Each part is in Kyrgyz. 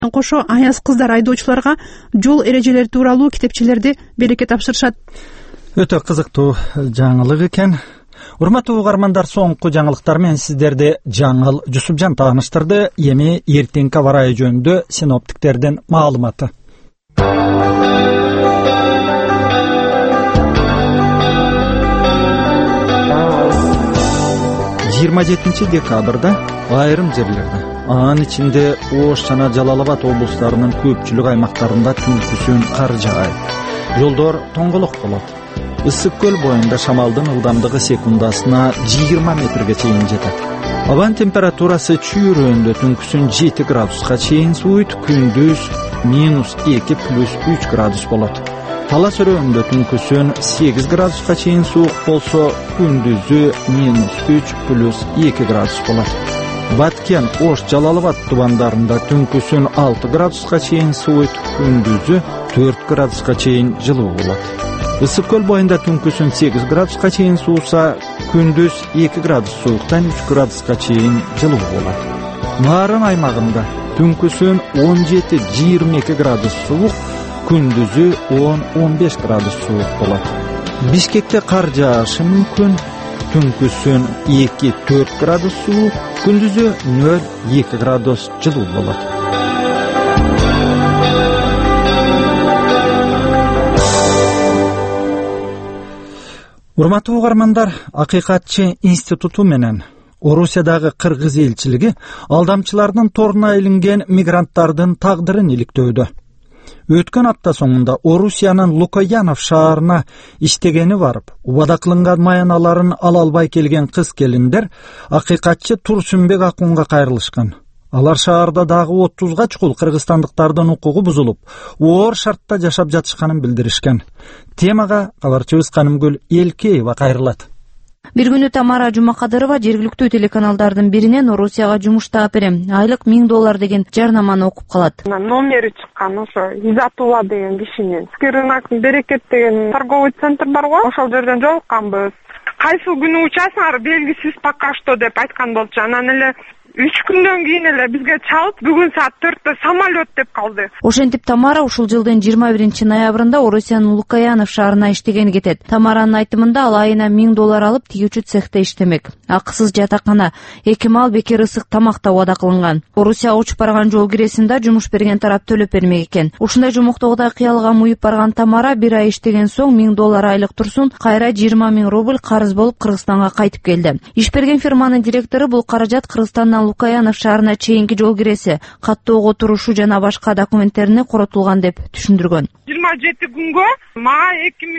кошо аяз кыздар айдоочуларга жол эрежелери тууралуу китепчелерди берекет тапшырышат. Өтө кызыктуу жаңылык экен. Урматтуу угармандар, соңку жаңылыктар менен сиздерди Жаңыл Жусупжан тааныштырды. Эми эртеңки аба ырайы жөнүндө синоптиктердин маалыматы. 27 декабрда айрым жерлерде, анын ичинде Ош жана Жалал Абад облустарынын көпчүлүк аймактарында түнкүсүн кар жаайт. Жолдор тоңголок болот. Ысык көл боюнда шамалдын ылдамдыгы секундасына 20 метрге чейин жетет. Абанын температурасы чүйрөндө түнкүсүн 7 градуска чейин сууйт, күндүз -2 + 3 градус болот. Талас өрөөндө түнкүсүн 8 градуска чейин суук болсо, күндүзү -3 + 2 градус болот. Баткен, Ош, Жалал Абад тубандарында түнкүсүн 6 градуска чейин сууйт, күндүзү 4 градуска чейин жылуу болот. Ысык көл боюнда түнкүсүн 8 градуска чейин сууса, күндүз 2 градус сууктан 3 градуска чейин жылуу болот. Нарын аймагында түнкүсүн 17-22 градус суук, күндүзү 10-15 градус суук болот. Бишкекте кар жаашы мүмкүн, түнкүсүн 2-4 градус суук, күндүзү 0-2 градус жылуу болот. Урматтуу угармандар, Акыйкатчы институту менен Орусиядагы кыргыз элчилиги алдамчылардын торуна илинген мигранттардын тагдырын иликтөөдө. Өткөн апта соңунда Орусиянын Лукоянов шаарына иштегени барып, убада кылынган маяналарын ала албай келген кыз келиндер Акыйкатчы Турсунбек Акунга кайрылышкан. Алар шаарда дагы 30га чукул кыргызстандыктардын укугу бузулуп, оор шартта жашап жатышканын билдиришкен. Темага кабарчыбыз Канымгүл Элкеева кайрылат. Бир күнү Тамара Жумакадырова жергиликтүү телеканалдардын биринен Орусияга жумушта берем, айлык $1000 деген жарнаманы окуп калат. Номери чыккан ошо Изатула деген кишинин. Рынок Берекет деген торговый центр бар го, ошол жерден жолукканбыз. Кайсы күнү учасыңар белгисиз пока что деп айткан болчу. Анан эле 3 күндөн кийин эле бизге чалып, бүгүн саат 4-тө самолет деп калды. Ошентип Тамара ушул жылдын 21 ноябрында Орусиянын Лукоянов шаарына иштеген кетет. Тамаранын айтымында ал айына $1000 алып тигүүчү цехте иштемек. Акысыз жатакана, 2 мал, бекер ысык тамак да убада кылынган. Орусияга учуп барган жол киресинде жумуш берген тарап төлөп бермек экен. Ушундай жумуктогудай кыялга муюп барган Тамара 1 ай иштеген соң $1000 айлык турсун кайра 20 000 рубль карыз болуп Кыргызстанга кайтып келди. Иш берген фирманын директору бул каражат Кыргызстандан Лукоянов шаарына чейинки жол киреси, каттоого турушу жана башка документтерине коротулган деп түшүндүргөн. 27 күнгө мага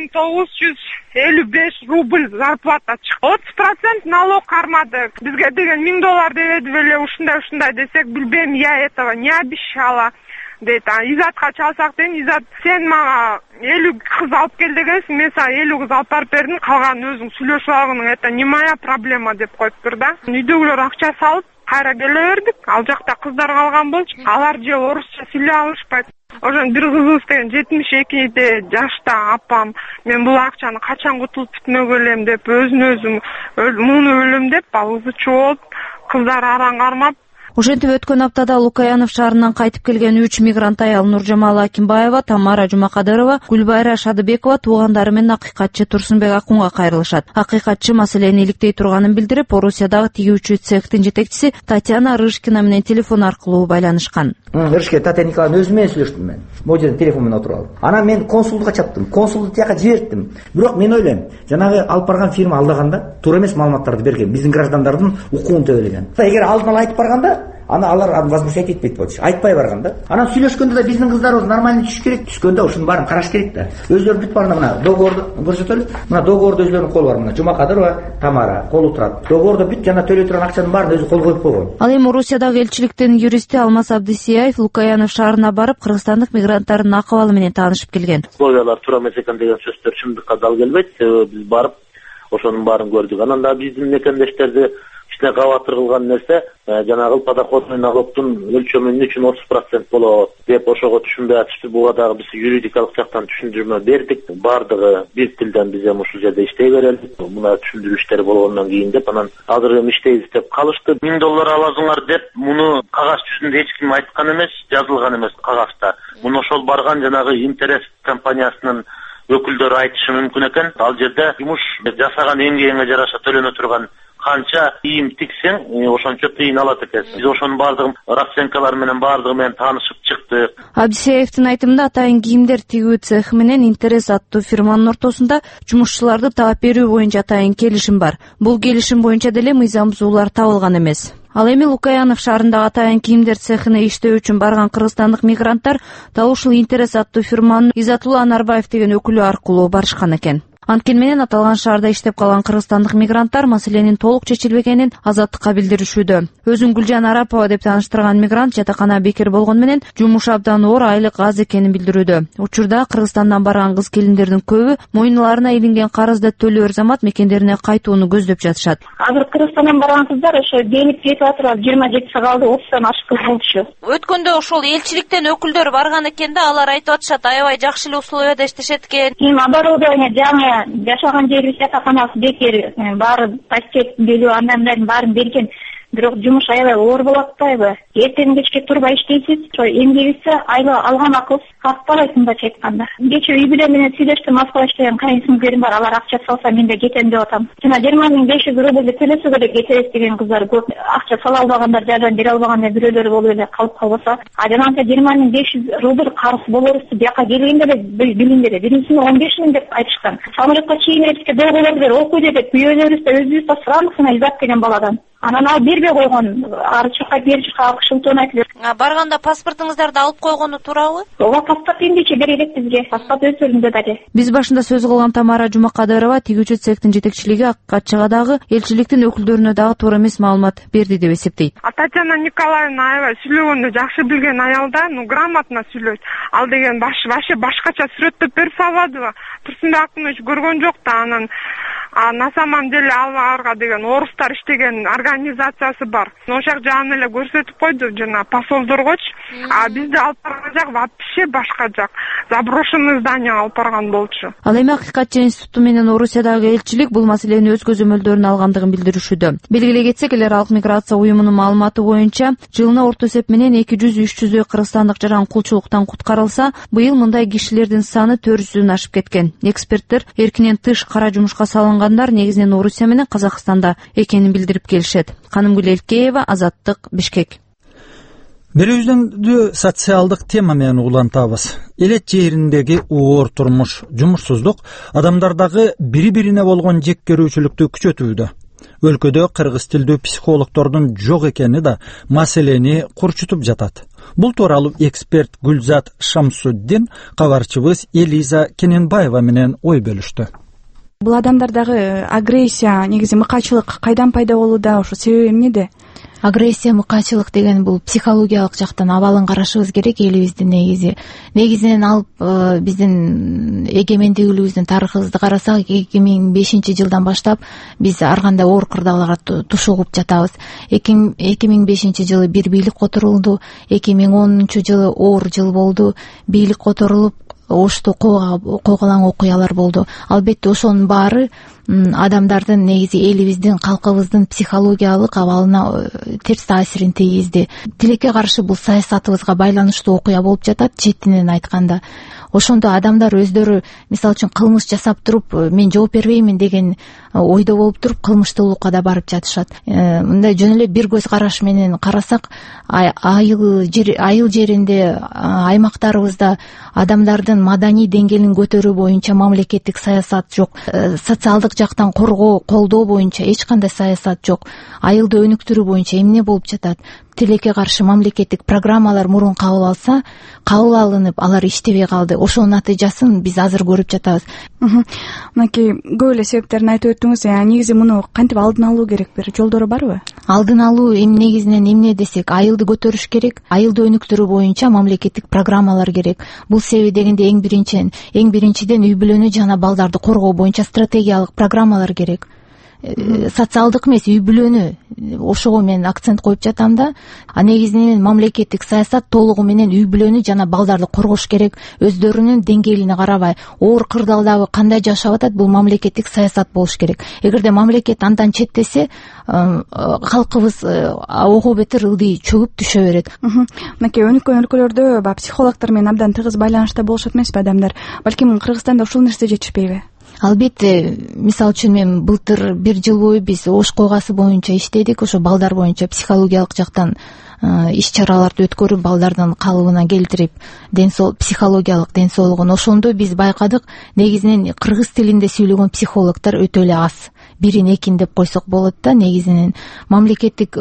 2955 рубль зарплата чыкты. 30% налог кармады. Бизге деген $1000 деди беле, ушундай десек, билбейм, я этого не обещала. Дейт, Изатка чалсак дейм, Изат, сен мага 50 кыз алып кел дегенсиң, мен сага 50 кыз алып барып бердим, калганын өзүң сүйлөшүп алгың, это не моя проблема деп коюптур да. Үйдөгүлөр акча салып, кайра келе бердик. Ал жакта кыздар калган болчу. Алар же орусча сүйлөй алышпайт. Ошон бир кызыбыз деген 72 жашта апам, мен бул акчаны качан кутулуп бүтмөгө элем деп өзүн муну өлөм деп ал кызы чоолуп, кыздар араң кармап. Ошентип өткөн аптада Лукоянов шаарынан кайтып келген 3 мигрант аял Нуржамала Акимбаева, Тамара Жумакадырова, Гүлбайра Шадыбекова туугандары менен Акыйкатчы Турсунбек Акунга кайрылышат. Акыйкатчы маселени иликтей турганын билдирип, Орусиядагы тигүүчү цехтин жетекчиси Татьяна Рышкина менен телефон аркылуу байланышкан. Рышкина Татьяна Николаевна өзү менен сүйлөштүм мен. Могу жерден телефон менен отуруп алып. Анан мен консулдукка чаптым. Консулду тияка жибердим. Бирок мен ойлойм, жанагы алып барган фирма алдаганда туура эмес маалыматтарды берген, биздин граждандардын укугун төбөлөгөн. Эгер алдын ала айтып барганда, ана алар возмущать этпейт болчу. Айтпай барганда. Анан сүйлөшкөндө да биздин кыздарыбыз нормально түшүш керек. Түшкөндө ушунун баарын караш керек да. Өзлөрү бүт барына мына договорду көрсөтөлү. Мына договордо өзлөрүнүн колу бар. Мына Жумакадырова, Тамара колу турат. Договордо бүт жана төлөй турган акчанын баарын өзү кол коюп койгон. Ал эми Орусиядагы элчиликтин юристи Алмаз Абдисияев Лукоянов шаарына барып, кыргызстандык мигранттардын акыбалы менен таанышып келген. Условиялар туура эмес экен деген сөздөр чындыкка дал келбейт. Биз барып ошонун баарын көрдүк. Анан да биздин мекендештерди кичине кабатыр кылган нерсе жанагы подоходный налогдун өлчөмү үчүн 30% болот деп ошого түшүнбөй атышты. Буга дагы биз юридикалык жактан түшүндүрмө бердик. Бардыгы бир тилден биз эми ушул жерде иштей берели. Мына түшүндүрүү иштери болгондон кийин деп анан азыр эми иштейбиз деп калышты. $1000 аласыңар деп муну кагаз жүзүндө эч ким айткан эмес, жазылган эмес кагазда. Муну ошол барган жанагы интерес компаниясынын өкүлдөрү айтышы мүмкүн экен. Ал жерде жумуш жасаган эмгегиңе жараша төлөнө турган канча кийим тиксең, ошончо тыйын алат экенсиң. Биз ошонун баардыгын расценкалар менен баардыгы менен таанышып чыктык. Абдисаевдин айтымында атайын кийимдер тигүү цехи менен Интерес аттуу фирманын ортосунда жумушчуларды таап берүү боюнча атайын келишим бар. Бул келишим боюнча деле мыйзам бузуулар табылган эмес. Ал эми Лукаянов шаарындагы атайын кийимдер цехине иштөө үчүн барган кыргызстандык мигранттар дал ушул Интерес аттуу фирманын Изатулла Анарбаев деген өкүлү аркылуу барышкан экен. Анткени менен аталган шаарда иштеп калган кыргызстандык мигранттар маселенин толук чечилбегенин Азаттыкка билдиришүүдө. Өзүн Гүлжан Арапова деп тааныштырган мигрант жатакана бекер болгону менен жумуш абдан оор, айлык аз экенин билдирүүдө. Учурда Кыргызстандан барган кыз келиндердин көбү мойнуларына илинген карызды төлөөр замат мекендерине кайтууну көздөп жатышат. Азыр Кыргызстандан барган кыздар ошо келип кетип атыр, 27 калды, 30тан ашык болчу. Өткөндө ошол элчиликтен өкүлдөр барган экен да, алар айтып атышат, аябай жакшы эле условияда иштешет экен. Оборудование жаңы жашаган жерибиз жатаканасы бекер, баары пакет белүү андан баарын берген. Бирок жумуш аябай оор болуп атпайбы? Эртең кечке турбай иштейсиз, ошо эмгегибизде айла алган акыбыз картпайт, мындайча айтканда. Кечээ үй бүлө менен сүйлөштүм, Москвага иштеген кайынсиңдерим бар, алар акча салса мен да кетем деп атам. Жана 20.500 рубль төлөсө деле кетебиз деген кыздар көп. Акча сала албагандар, жардам бере албагандар бирөөлөр болуп эле калып калбаса, жанагы 20.500 рубль карыз болорубузду бияка келгенде эле билиңдер. Биринчисин 15.000 деп айтышкан. Самолетко чейинерибизге долгуларды окуйду деп үйөөлөрүбүз да өзүбүз да сурамыксына изат деген баладан. Анан ал бербей койгон, ары жака бери жака шылтоон айтып. Барганда паспортуңуздарды алып койгону туурабы? Ооба, паспорт эмнече бере элек бизге. Паспорт өз ордунда дагы. Биз башында сөз кылган Тамара Жумакадырова тигүүчү цехтин жетекчилиги Аккачыга дагы элчиликтин өкүлдөрүнө дагы туура эмес маалымат берди деп эсептейт. Татьяна Николаевна аябай сүйлөгөндү жакшы билген аял да, грамотно сүйлөйт. Ал деген вообще башкача сүрөттөп берип салбадыбы? Турсунбек Акмынович көргөн жок да, анан на самом деле аларга деген орустар иштеген организациясы бар. Ошак жагын эле көрсөтүп койду жана посолдоргочу. А бизди алып барган жак вообще башка жак. Заброшенный здание алып барган болчу. Ал эми Акыйкатчы институту менен Орусиядагы элчилик бул маселени өз көзөмөлдөрүнө алгандыгын билдиришүүдө. Белгилей кетсек, эл аралык миграция уюмунун маалыматы боюнча жылына орто эсеп менен 200-300 кыргызстандык жаран кулчулуктан куткарылса, быйыл мындай кишилердин саны 400дөн ашып кеткен. Эксперттер эркинен тыш кара жумушка салынгандар негизинен Орусия менен Казакстанда экенин билдирип келишет. Канымгүл Элкеева, Азаттык, Бишкек. Берүүбүздү социалдык тема менен улантабыз. Элет жериндеги оор турмуш, жумушсуздук адамдардагы бири-бирине болгон жеккерүүчүлүктү күчөтүүдө. Өлкөдө кыргыз тилдүү психологдордун жок экени да маселени курчутуп жатат. Бул тууралуу эксперт Гүлзат Шамсуддин кабарчыбыз Элиза Кененбаева менен ой бөлүштү. Бул адамдардагы агрессия, негизи мыкачылык кайдан пайда болууда, ошо себеби эмнеде? Агрессия, мыкачылык деген бул психологиялык жактан абалын карашыбыз керек. Элибиздин негизинен алып биздин эгемендүүлүгүбүздүн тарыхыбызды карасак, 2005-жылдан баштап биз ар кандай оор кырдаалга туш угуп жатабыз. 2005-жылы бир бийлик которулду, 2010-жылы оор жыл болду, бийлик которулуп ошту койгулаң окуялар болду. Албетте ошонун баары адамдардын негизи элибиздин, калкыбыздын психологиялык абалына терс таасирин тийгизди. Тилекке каршы бул саясатыбызга байланыштуу окуя болуп жатат, четинен айтканда. Ошондо адамдар өздөрү, мисалы үчүн, кылмыш жасап туруп, мен жооп бербеймин деген ойдо болуп туруп, кылмыштуулукка да барып жатышат. Мындай жөн эле бир көз караш менен карасак, айыл жеринде, аймактарыбызда адамдардын маданий деңгээлин көтөрүү боюнча мамлекеттик саясат жок. Социалдык жактан колдоо боюнча эч кандай саясат жок. Айылды өнүктүрүү боюнча эмне болуп жатат? Тилекке каршы мамлекеттик программалар мурун кабыл алынып, алар иштебей калды. Ошонун натыйжасын биз азыр көрүп жатабыз. Мынакей көп эле себептерин айтып өттүңүз. Негизи муну кантип алдын алуу керек? Бир жолдору барбы? Алдын алуу негизинен эмне десек, айылды көтөрүш керек. Айылды өнүктүрүү боюнча мамлекеттик программалар керек. Бул себеби дегенде эң биринчиден үй бүлөнү жана балдарды коргоо боюнча стратегиялык программалар керек. социалдык эмес, үй бүлөнү, ошого мен акцент коюп жатам да. А негизинен мамлекеттик саясат толугу менен үй бүлөнү жана балдарды коргош керек, өздөрүнүн деңгээлине карабай, оор кырдаалдагы кандай жашап атат, бул мамлекеттик саясат болуш керек. Эгерде мамлекет андан четтесе, калкыбыз ого бетер ылдый чөгүп түшө берет. Мынакей өнүккөн өлкөлөрдө баягы психологдор менен абдан тыгыз байланышта болушат эмеспи адамдар? Балким Кыргызстанда ушул нерсе жетишпейби? Албетте, мисалы үчүн мен былтыр 1 жыл бою биз Ош койгасы боюнча иштедик, ошо балдар боюнча психологиялык жактан иш чараларды өткөрүп, балдардын калыбына келтирип, психологиялык ден соолугун. Ошондо биз байкадык, негизинен кыргыз тилинде сүйлөгөн психологдор өтө эле аз. Бирин экин деп койсок болот да. Негизинен мамлекеттик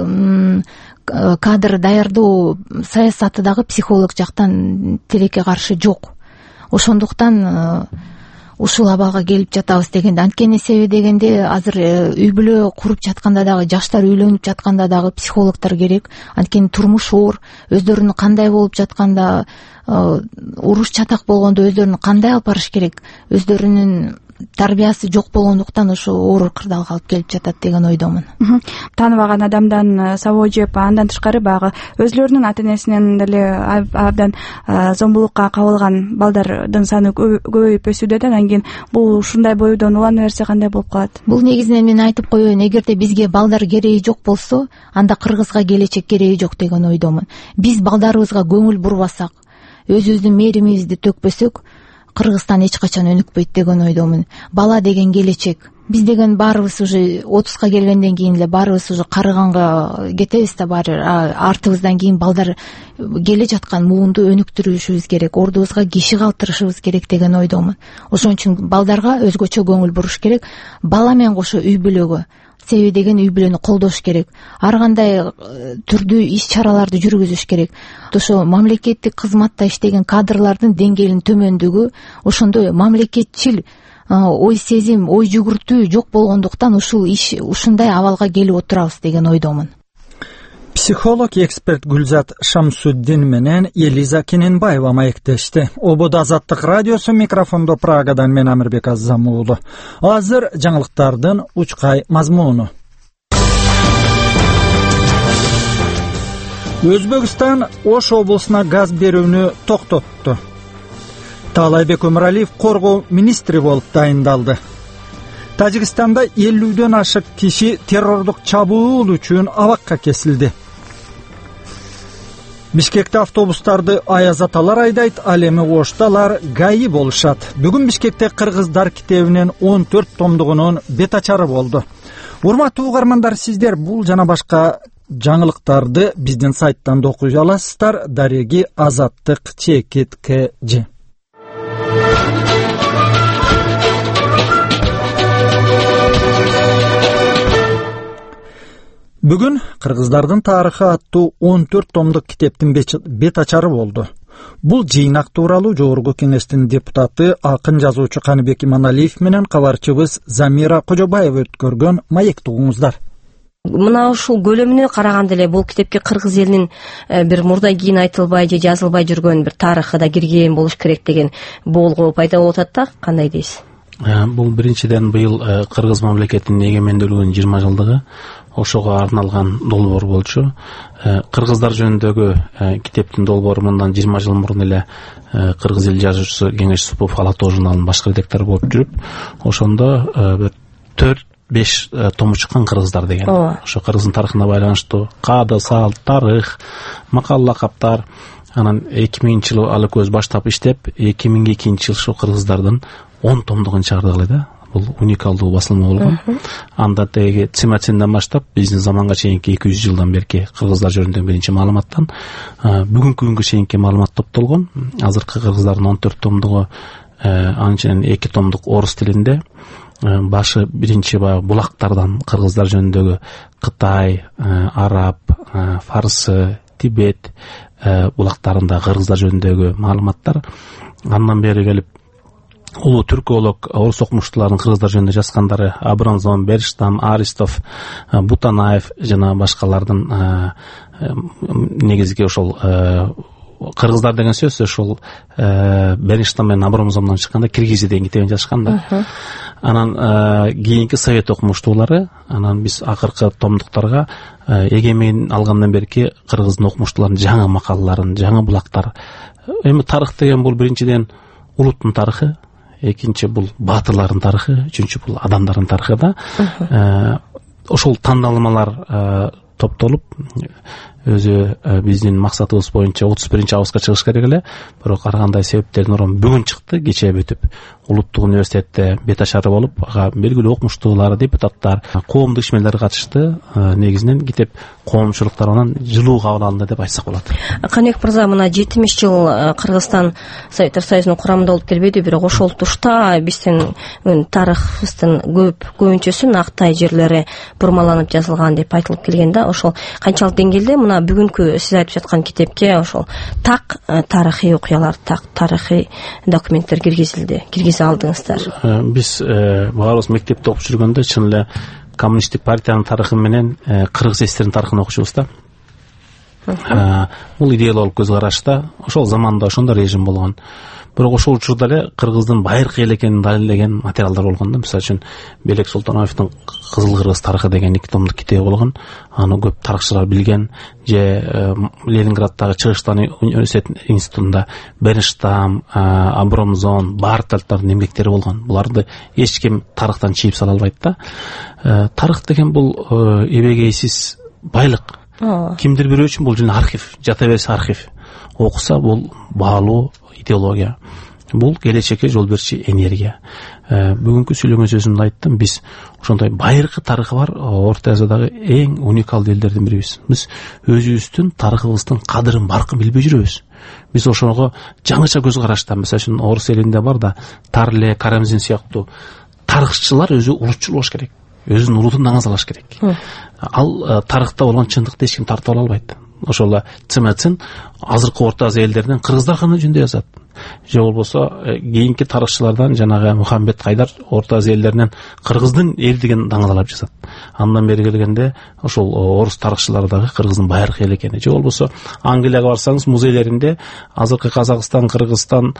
кадр даярдоо саясаты дагы психолог жактан тилекке каршы жок. Ошондуктан ушул абалга келип жатабыз дегенде, анткени себеби дегенде азыр үй бүлө куруп жатканда дагы, жаштар үйлөнүп жатканда дагы психологдор керек. Анткени турмуш оор, өздөрүнүн кандай болуп жатканда, уруш чатак болгондо өздөрүн кандай алып барыш керек, өздөрүнүн тарбиясы жок болгондуктан ошо оор кырдаалга алып келип жатат деген ойдомун. Тааныбаган адамдан сабоо жеп, андан тышкары баягы өзлөрүнүн ата энесинен деле абдан зомбулукка кабылган балдардын саны көбөйүп өсүүдө да. Андан кийин бул ушундай боюдон улана берсе кандай болуп калат? Бул негизинен мен айтып коеюн, эгерде бизге балдар кереги жок болсо, анда Кыргызга келечек кереги жок деген ойдомун. Биз балдарыбызга көңүл бурбасак, өзүбүздүн мээримибизди төкпөсөк, Кыргызстан эч качан өнүкпөйт деген ойдомун. Бала деген келечек. Биз деген баарыбыз уже 30га келгенден кийин эле баарыбыз уже карыганга кетебиз да, баары артыбыздан кийин балдар келе жаткан муунду өнүктүрүшүбүз керек, ордубузга киши калтырышыбыз керек деген ойдомун. Ошон үчүн балдарга өзгөчө көңүл буруш керек, бала менен кошо үй бүлөгө. Себеби деген үй бүлөнү колдош керек. Ар кандай түрдүү иш чараларды жүргүзүш керек. Ошо мамлекеттик кызматта иштеген кадрлардын деңгээлинин төмөндүгү, ошондой мамлекетчил ой сезим, ой жүгүртүү жок болгондуктан ушул иш ушундай абалга келип отурабыз деген ойдомун. Психолог эксперт Гүлзат Шамсуддин менен Элиза Кененбаева маектешти. Обод Азаттык радиосу, микрофондо Прагадан мен Амирбек Азамуулу. Азыр жаңылыктардын учкай мазмуну. Өзбекстан Ош облусуна газ берүүнү токтотту. Таалайбек Өмүралиев коргоо министри болуп дайындалды. Тажикстанда 50дөн ашык киши террордук чабуул үчүн абакка кесилди. Бишкекте автобустарды аяз аталар айдайт, ал эми Ошталар ГАИ болушат. Бүгүн Бишкекте Кыргыздар китебинин 14 томдугунун бет ачары болду. Урматтуу угармандар, сиздер бул жана башка жаңылыктарды биздин сайттан да окуй аласыздар. Дареги Азаттык чекит КЖ. Бүгүн Кыргыздардын тарыхы аттуу 14 томдук китептин бет ачары болду. Бул жыйнак тууралуу Жогорку Кеңештин депутаты, акын жазуучу Каныбек Иманалиев менен кабарчыбыз Замира Кожобаева өткөргөн маек тугуңуздар. Мына ушул көлөмүнө караганда эле бул китепке кыргыз элинин бир мурда кийин айтылбай же жазылбай жүргөн бир тарыхы да кирген болуш керек деген болгоо пайда болуп атат да. Кандай дейсиз? Бул биринчиден быйыл Кыргыз мамлекетинин эгемендүүлүгүнүн 20 жылдыгы. Ошого арналган долбоор болчу. Кыргыздар жөнүндөгү китептин долбоору мындан 20 жыл мурун эле Кыргыз эл жазуучусу Кеңеш Супов Ала тоо журналынын баш редактору болуп жүрүп, ошондо 4-5 тому чыккан Кыргыздар деген. Ошо Кыргыздын тарыхына байланыштуу каада, салт, тарых, макал лакаптар. Анан 2000-жылы алы көз баштап иштеп, 2002-жыл ошо Кыргыздардын 10 томдугун чыгардык эле да. Бул уникалдуу басылма болгон. Анда теги Цимаценден баштап биздин заманга чейинки 200 жылдан берки кыргыздар жөнүндө биринчи маалыматтан бүгүнкү күнгө чейинки маалымат топтолгон. Азыркы кыргыздардын 14 томдугу анчанын 2 томдук орус тилинде. Башы биринчи булактардан кыргыздар жөнүндөгү Кытай, Араб, Фарсы, Тибет булактарында кыргыздар жөнүндөгү маалыматтар. Андан бери келип улуу түрколог, орус окумуштуулардын кыргыздар жөнүндө жазгандары Абрамзон, Берштам, Аристов, Бутанаев жана башкалардын негизги ошол кыргыздар деген сөз ошол Бериштан менен Абрамзомдон чыкканда Киргизия деген китебин жазышкан да. Анан кийинки совет окумуштуулары, анан биз акыркы томдуктарга эгемен алгандан берки кыргыздын окумуштууларынын жаңы макалаларын, жаңы булактар. Эми тарых деген бул биринчиден улуттун тарыхы, экинчи бул баатырлардын тарыхы, үчүнчү бул адамдардын тарыхы да. Ошол тандалмалар топтолуп өзү биздин максатыбыз боюнча 31-августка чыгыш керек эле, бирок ар кандай себептерден орун бүгүн чыкты, кечээ бүтүп. Улуттук университетте бет ашары болуп, ага белгилүү окумуштуулар, депутаттар, коомдук ишмерлер катышты. Негизинен китеп коомчулук тарабынан жылуу кабыл алынды деп айтсак болот. Канек мырза, мына 70 жыл Кыргызстан Советтер Союзунун курамында болуп келбеди, бирок ошол тушта биздин тарыхыбыздын көбүнчөсү нактай жерлери бурмаланып жазылган деп айтылып келген да. Ошол канчалык деңгээлде мына бүгүнкү сиз айтып жаткан китепке ошол так тарыхый окуялар, так тарыхый документтер киргизе алдыңыздар? Биз баарыбыз мектепте окуп жүргөндө чын эле коммунисттик партиянын тарыхы менен кыргыз эстеринин тарыхын окучубуз да. Бул идеялык көз карашта ошол заманда ошондой режим болгон. Бирок ошол учурда эле кыргыздын байыркы эл экенин далилдеген материалдар болгон да. Мисалы үчүн Белек Султановдун Кызыл кыргыз тарыхы деген 2 томдук китеби болгон. Аны көп тарыхчылар билген. Же Ленинграддагы Чыгыштан университет институтунда Бериштам, Абрамзон, Бартальдардын эмгектери болгон. Буларды эч ким тарыхтан чийип сала албайт да. Тарых деген бул эбегейсиз байлык. Кимдир бирөө үчүн бул жана архив, жата берсе архив. Окуса бул баалуу идеология. Бул келечекке жол берчү энергия. Бүгүнкү сүйлөгөн сөзүмдө айттым, биз ошондой байыркы тарыхы бар Орто Азиядагы эң уникалдуу элдердин бирибиз. Биз өзүбүздүн тарыхыбыздын кадырын баркын билбей жүрөбүз. Биз ошого жаңыча көз карашта, мисалы үчүн орус элинде бар да, Тарле, Карамзин сыяктуу тарыхчылар өзү урутчу болуш керек. Өзүнүн урутун аңыз алыш керек. Ал тарыхта болгон чындыкты эч ким тартып ала албайт. Ошол ЦМЦ азыркы Орто Азия элдеринен кыргыздар гана жөнүндө жазат. Же болбосо кийинки тарыхчылардан жанагы Мухаммед Кайдар Орто Азия элдеринен кыргыздын эрдигин даңазалап жазат. Андан бери келгенде ошол орус тарыхчылары дагы кыргыздын байыркы эл экени. Же болбосо Англияга барсаңыз, музейлеринде азыркы Казакстан, Кыргызстан,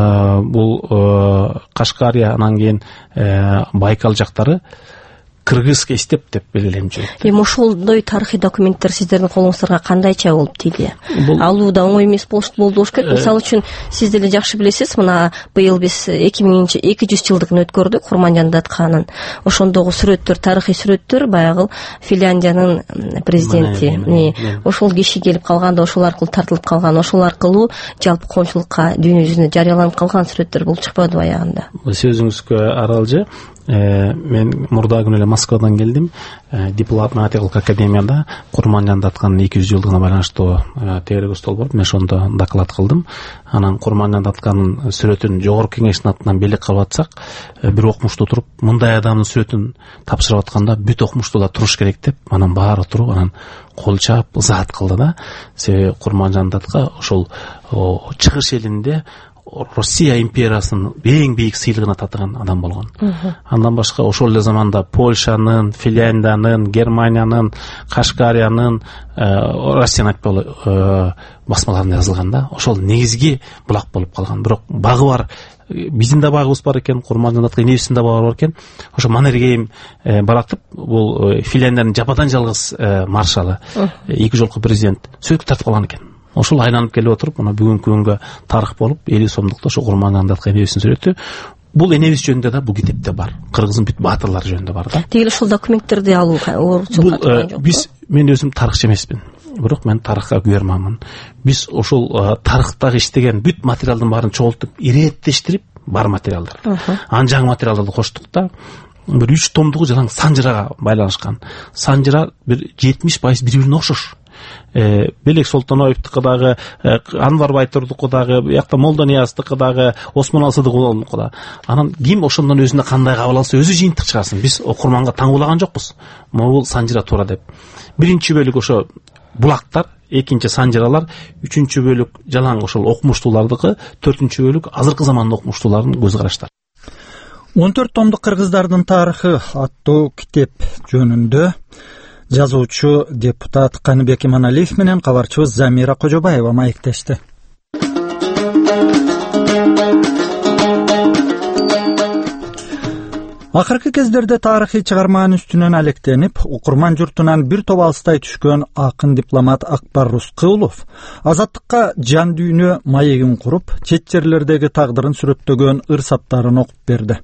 бул Кашкария, анан кийин Байкал жактары кыргызга иштеп деп белгилеп жүрөт. Эми ошолдой тарыхый документтер сиздердин колуңуздарга кандайча болуп тийди? Алуу да оңой эмес болду керек. Мисалы үчүн сиз деле жакшы билесиз, мына быйыл биз 200 жылдыгын өткөрдүк Курманжан Датканын. Ошондогу сүрөттөр, тарыхый сүрөттөр баягы Финляндиянын президенти, ошол киши келип калганда ошол аркылуу тартылып калган, ошол аркылуу жалпы коомчулукка дүйнө жүзүнө жарыяланып калган сүрөттөр болуп чыкпады баягында. Сөзүңүзгө аралжы. Мен мурда күнү эле Москвадан келдим. Дипломатиялык академияда Курманжан Датканын 200 жылдыгына байланыштуу тегерек стол болуп, мен ошондо доклад кылдым. Анан Курманжан Датканын сүрөтүн жогорку кеңештин атынан белек кылып атсак, бир окумуштуу туруп, мындай адамдын сүрөтүн тапшырып атканда бүт окумуштуулар туруш керек деп, анан баары туруп, анан кол чаап ызаат кылды да. Себеби Курманжан Датка ошол чыгыш элинде Россия империясынын эң бийик сыйлыгына татыган адам болгон. Андан башка ошол эле заманда Польшанын, Финляндиянын, Германиянын, Кашкариянын, Россиянын айтпайлы басмаларында жазылган да. Ошол негизги булак болуп калган. Бирок багы бар, биздин да багыбыз бар экен, Курманжан Датка энебиздин да багы бар экен. Ошо Маннергейм баратып, бул Финляндиянын жападан жалгыз маршалы, 2 жолку президент сөйкүп тартып калган экен. Ошол айланып келип отуруп, мына бүгүнкү күнгө тарых болуп, 50 сомдукта ошо Курманжан Датка энебиздин сүрөтү. Бул энебиз жөнүндө да бул китепте бар. Кыргыздын бүт баатырлары жөнүндө бар да. Тегил ошол документтерди алуу бул биз, мен өзүм тарыхчы эмесмин. Бирок мен тарыхка күйөрманмын. Биз ошол тарыхтагы иштеген бүт материалдын баарын чогултуп, ирээттештирип бар материалдар. Анан жаңы материалдарды коштук да. Бир 3 томдугу жалаң Санжырага байланышкан. Санжыра бир 70% бири-бирине окшош. Белек Султановдуку дагы, Анвар Байтурдуку дагы, биякта Молдонияздыкы дагы, Осмон Алсыдыкудуку да. Анан ким ошондон өзүнө кандай кабыл алса өзү жыйынтык чыгарсын. Биз окурманга таңуулаган жокпуз. Могул Санжыра туура деп. Биринчи бөлүк ошо булактар, экинчи Санжыралар, үчүнчү бөлүк жалаң ошол окумуштуулардыкы, төртүнчү бөлүк азыркы замандын окумуштууларынын көз караштары. 14 томдук кыргыздардын тарыхы аттуу китеп жөнүндө жазуучу депутат Каныбек Иманалиев менен кабарчыбыз Замира Кожобаева маектешти. Акыркы кездерде тарыхый чыгарманын үстүнөн алектенип, окурман журтунан бир топ алыстай түшкөн акын дипломат Акбар Рыскулов азаттыкка жан дүйнө маегин куруп, чет жерлердеги тагдырын сүрөттөгөн ырсаттарын окуп берди.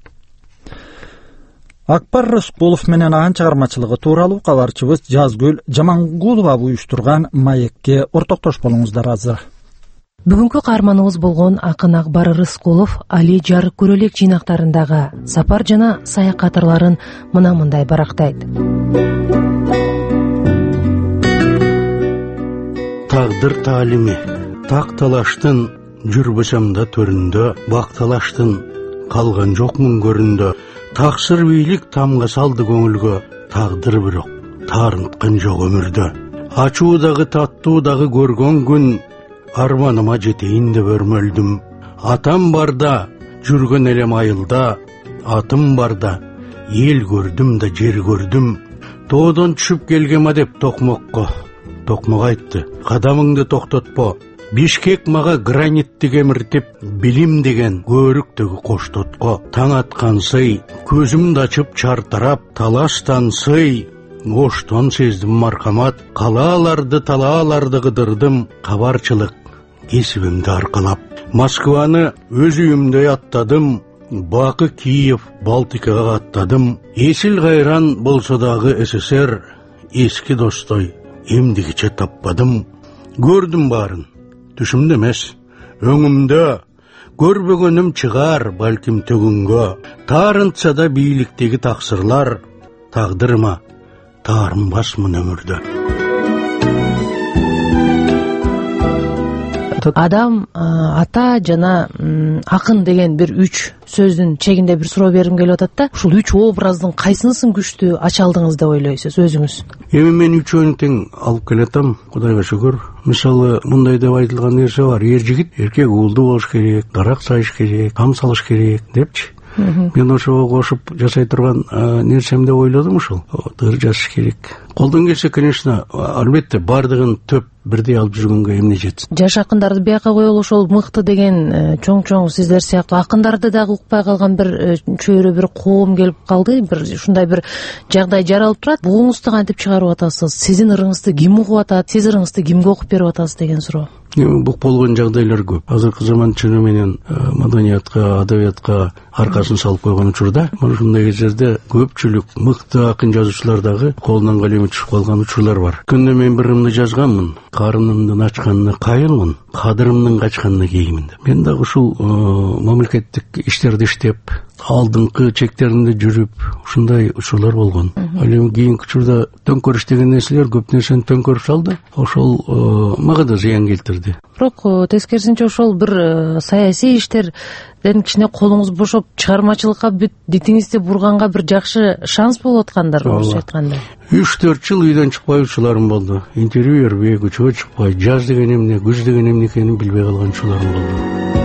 Акбар Рыскулов менен анын чыгармачылыгы тууралуу кабарчыбыз Жазгүл Жамангулова уюштурган маекке ортоктошполуңуздар азыр. Бүгүнкү каарманыбыз болгон акын Акбар Рыскулов Али жарык көрөлек жыйнактарындагы сапар жана саякат ырларын мындай барактайт. Тагдыр таалими, так талаштын жүрбөсөм да төрүндө, бак талаштын калган жокмун көрүндө. Таксыр бийлик тамга салды көңүлгө, тагдыр бирок таарынткан жок өмүрдө. Ачуудагы таттуудагы көргөн күн, арманыма жетейин деп өрмөлдүм. Атам барда жүргөн элем айылда, атым барда эл көрдүм да жер көрдүм. Тоодон түшүп келгем деп токмокко, токмок айтты, кадамыңды токтотпо. Бишкек мага гранитти кемиртип, билим деген көрүктөгү коштотко. Таң аткан сый, көзүмдү ачып чартарап, талаштан сый, оштон сездим маркамат. Калааларды талааларды кыдырдым, кабарчылык кесибимди аркалап. Москваны өз үйүмдөй аттадым, Бакы, Киев, Балтикага аттадым. Эсил кайран болсо дагы СССР, эски достой эмдигиче таппадым. Көрдүм барын, түшүмдө эмес, өңүмдө. Көрбөгөнүм чыгар балким төгүнгө. Таарынтса да бийликтеги таксырлар, тагдырыма таарынбасмын өмүрдө. Адам, ата жана акын деген бир үч сөздүн чегинде бир суроо бергим келип атат да. Ушул үч образдын кайсынысын күчтүү ача алдыңыз деп ойлойсуз өзүңүз? Мен үчөөнү тең алып келатам, Кудайга шүгүр. Мисалы, мындай деп айтылган нерсе бар. Эр жигит эркек уулду болуш керек, дарак сайыш керек, там салыш керек депчи. Мен ошого кошуп жасай турган нерсем деп ойлодум ушул. Ыр жасаш керек. Колдон келсе, конечно, албетте бардыгын төп бирдей алып жүргөнгө эмне жетсин. Жаш акындарды бияка коелу ошол мыкты деген чоң сиздер сыяктуу акындарды дагы укпай калган бир чөйрө бир коом келип калды. Бир ушундай бир жагдай жаралып турат. Бугуңузду кантип чыгарып атасыз? Сиздин ырыңызды ким угуп атат? Сиз ырыңызды кимге окуп берип атасыз деген суроо. Бук болгон жагдайлар көп. Азыркы заман чыны менен маданиятка, адабиятка аркасын салып койгон учурда, ушундай кездерде көпчүлүк мыкты акын жазуучулар дагы колунан калеми түшүп калган учурлар бар. Күндө мен бир ырымды жазганмын. Карынымдын ачканына кайылмын, кадырымдын качканына кейимин деп. Мен дагы ушул мамлекеттик иштерди иштеп, алдыңкы чектеринде жүрүп, ушундай учурлар болгон. Ал эми кийинки учурда төңкөрүш деген нерселер көп нерсени төңкөрүп салды. Ошол мага да зыян келтирди. Бирок тескерисинче ошол бир саясий иштерден кичине колуңуз бошоп, чыгармачылыкка бүт дитиңизди бурганга бир жакшы шанс болуп аткандар, орусча айтканда. 3-4 жыл үйдөн чыкпай учурларым болду. Интервью бербей, көчөгө чыкпай, жаз деген эмне, күз деген эмне экенин билбей калган учурларым болду.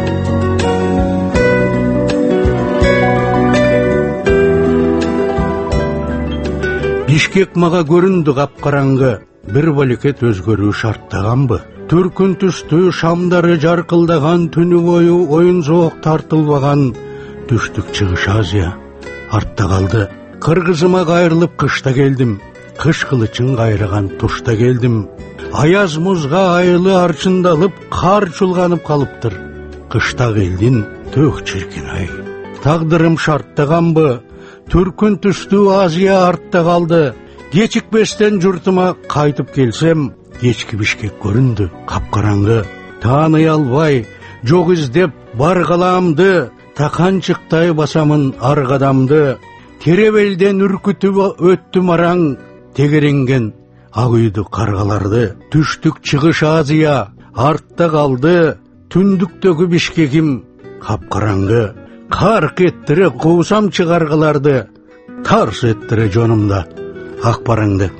Бишкек мага көрүндү капкараңгы, бир балекет өзгөрүү шарттаганбы? Түркүн түстүү шамдары жаркылдаган, түнү бою оюн жоок тартылбаган, түштүк чыгыш Азия артта калды. Кыргызыма кайрылып кышта келдим, кыш кылычын кайраган тушта келдим. Аяз музга айылы арчындалып, кар чулганып калыптыр. Кышта келдин төк чиркин ай. Тагдырым шарттаганбы? Түркүн түстүү Азия артта калды. Кечикпестен журтума кайтып келсем, кечки Бишкек көрүндү капкараңгы. Тааный албай, жок издеп бар каламды, таканчыктай басамын ар кадамды. Теребелден үркүтүп өттүм араң, тегеренген ак үйдү каргаларды. Түштүк чыгыш Азия артта калды, түндүктөгү Бишкегим капкараңгы. Карк эттире куусам чыгаргыларды, тарс эттире жонумда ак бараңды.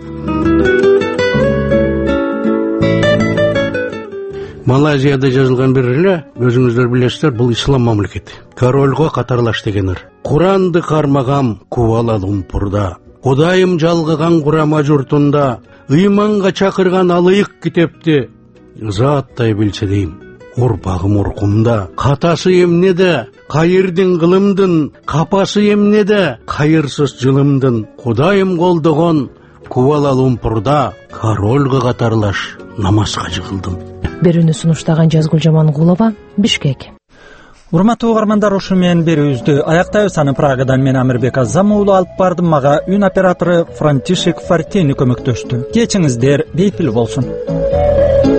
Малайзияда жазылган бир эле, өзүңүздөр билесиздер, бул ислам мамлекети. Корольго катарлаш деген ыр. Куранды кармагам Куала Лумпурда, Кудайым жалгыган курама журтунда, ыйманга чакырган алыйык китепти зааттай билсе дейм, урпагым уркумда, каташы эмнеде, кайырдын кылымдын, капасы эмнеде, кайырсыз жылымдын, Кудайым колдогон Куала Лумпурда корольга катарлаш намазга жыгылдым. Берүүнү сунуштаган Жазгүл Жамангулова, Бишкек. Урматтуу угармандар, ушу менен берүүбүздү аяктайбыз. Аны Прагадан мен Амирбек Азам уулу алып бардым. Мага үн оператору Франтишек Фортини көмөктөштү. Кечиңиздер бейпил болсун.